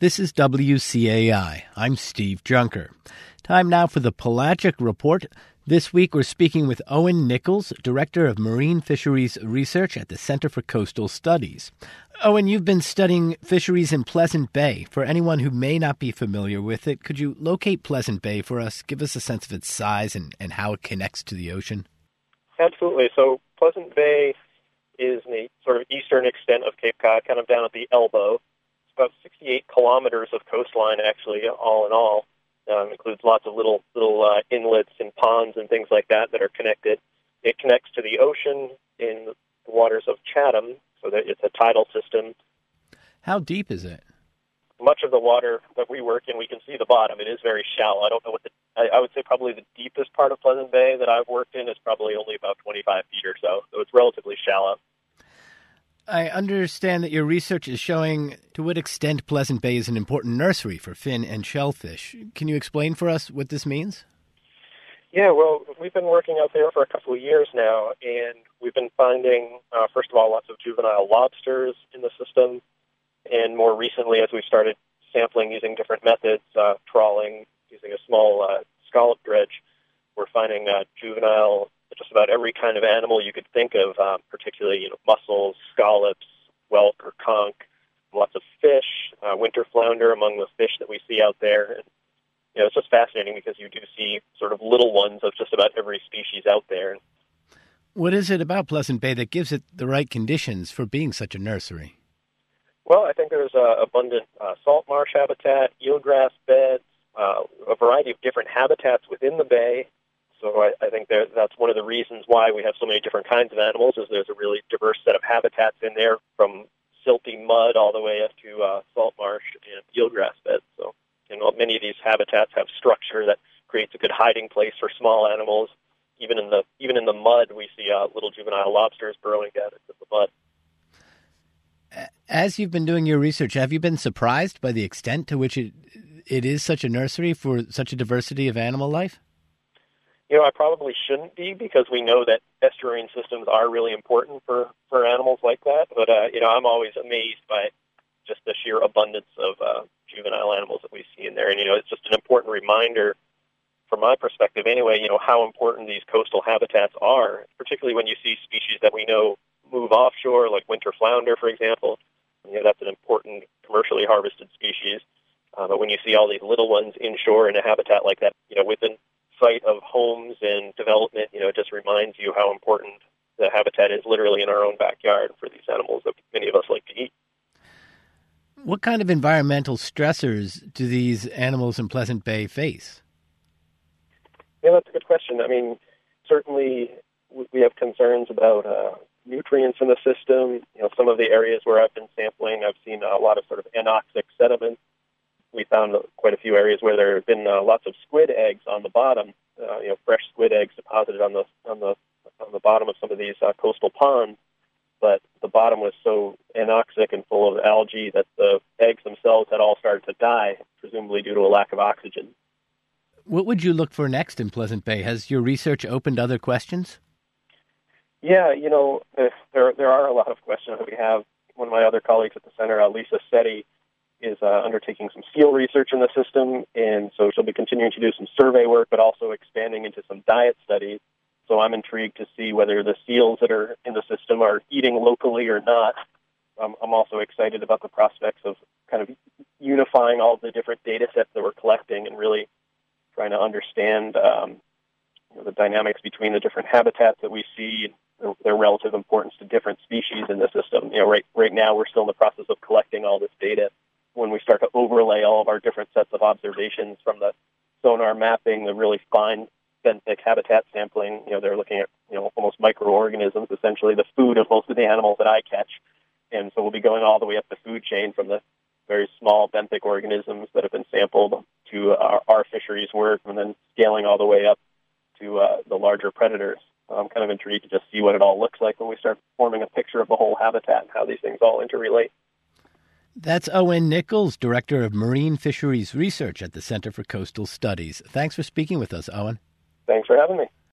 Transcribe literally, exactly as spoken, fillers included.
This is W C A I. I'm Steve Junker. Time now for the Pelagic Report. This week we're speaking with Owen Nichols, Director of Marine Fisheries Research at the Center for Coastal Studies. Owen, you've been studying fisheries in Pleasant Bay. For anyone who may not be familiar with it, could you locate Pleasant Bay for us? Give us a sense of its size and, and how it connects to the ocean. Absolutely. So Pleasant Bay is in the sort of eastern extent of Cape Cod, kind of down at the elbow. It's about sixty-eight kilometers of coastline, actually, all in all. Um, includes lots of little little uh, inlets and ponds and things like that that are connected. It connects to the ocean in the waters of Chatham, so that it's a tidal system. How deep is it? Much of the water that we work in, we can see the bottom. It is very shallow. I don't know what the, I, I would say probably the deepest part of Pleasant Bay that I've worked in is probably only about twenty-five feet or so, so it's relatively shallow. I understand that your research is showing to what extent Pleasant Bay is an important nursery for fin and shellfish. Can you explain for us what this means? Yeah, well, we've been working out there for a couple of years now, and we've been finding, uh, first of all, lots of juvenile lobsters in the system, and more recently, as we've started sampling using different methods, uh, trawling, using a small uh, scallop dredge, we're finding uh, juvenile just about every kind of animal you could think of, um, particularly, you know, mussels, scallops, whelk or conch, lots of fish, uh, winter flounder among the fish that we see out there. And, you know, it's just fascinating because you do see sort of little ones of just about every species out there. What is it about Pleasant Bay that gives it the right conditions for being such a nursery? Well, I think there's uh, abundant uh, salt marsh habitat, eelgrass beds, uh, a variety of different habitats within the bay. So I, I think there, that's one of the reasons why we have so many different kinds of animals, is there's a really diverse set of habitats in there, from silty mud all the way up to uh, salt marsh and eelgrass beds. So, you know, many of these habitats have structure that creates a good hiding place for small animals. Even in the even in the mud, we see uh, little juvenile lobsters burrowing down into the mud. As you've been doing your research, have you been surprised by the extent to which it it is such a nursery for such a diversity of animal life? You know, I probably shouldn't be, because we know that estuarine systems are really important for, for animals like that. But, uh, you know, I'm always amazed by just the sheer abundance of uh, juvenile animals that we see in there. And, you know, it's just an important reminder, from my perspective anyway, you know, how important these coastal habitats are, particularly when you see species that we know move offshore, like winter flounder, for example. You know, that's an important commercially harvested species. Uh, but when you see all these little ones inshore in a habitat like that, you know, within sight of homes and development, you know, it just reminds you how important the habitat is literally in our own backyard for these animals that many of us like to eat. What kind of environmental stressors do these animals in Pleasant Bay face? Yeah, that's a good question. I mean, certainly we have concerns about uh, nutrients in the system. You know, some of the areas where I've been sampling, I've seen a lot of sort of anoxic sediment. We found quite a few areas where there have been uh, lots of squid eggs on the bottom. Uh, you know, fresh squid eggs deposited on the on the on the bottom of some of these uh, coastal ponds. But the bottom was so anoxic and full of algae that the eggs themselves had all started to die, presumably due to a lack of oxygen. What would you look for next in Pleasant Bay? Has your research opened other questions? Yeah, you know, there there are a lot of questions that we have. One of my other colleagues at the center, uh, Lisa Setti, is uh, undertaking some seal research in the system, and so she'll be continuing to do some survey work, but also expanding into some diet studies. So I'm intrigued to see whether the seals that are in the system are eating locally or not. Um, I'm also excited about the prospects of kind of unifying all the different data sets that we're collecting and really trying to understand um, you know, the dynamics between the different habitats that we see, and their relative importance to different species in the system. You know, right right now we're still in the process of collecting all this data. When we start to overlay all of our different sets of observations from the sonar mapping, the really fine benthic habitat sampling, you know, they're looking at, you know, almost microorganisms, essentially the food of most of the animals that I catch. And so we'll be going all the way up the food chain from the very small benthic organisms that have been sampled to our, our fisheries work, and then scaling all the way up to uh, the larger predators. So I'm kind of intrigued to just see what it all looks like when we start forming a picture of the whole habitat and how these things all interrelate. That's Owen Nichols, Director of Marine Fisheries Research at the Center for Coastal Studies. Thanks for speaking with us, Owen. Thanks for having me.